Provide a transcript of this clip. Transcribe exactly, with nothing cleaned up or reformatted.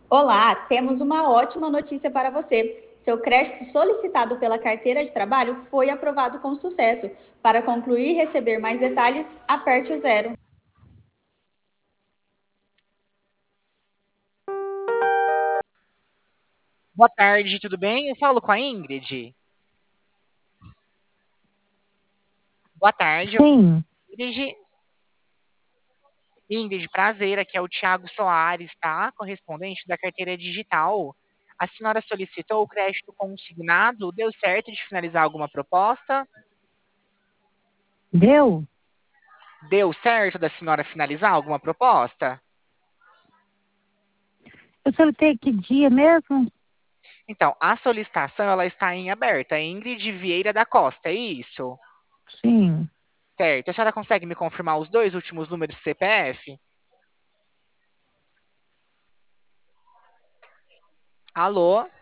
Olá, temos uma ótima notícia para você. Seu crédito solicitado pela carteira de trabalho foi aprovado com sucesso. Para concluir e receber mais detalhes, aperte o zero. Boa tarde, tudo bem? Eu falo com a Ingrid. Boa tarde, eu falo Sim, com a Ingrid. Ingrid, prazer, aqui é o Thiago Soares, tá? Correspondente da carteira digital. A senhora solicitou o crédito consignado? Deu certo de finalizar alguma proposta? deu? Deu certo da senhora finalizar alguma proposta? Eu solicitei que dia mesmo? Então, a solicitação ela está em aberto. É Ingrid Vieira da Costa, é isso? Sim. Certo. A senhora consegue me confirmar os dois últimos números do C P F? Alô?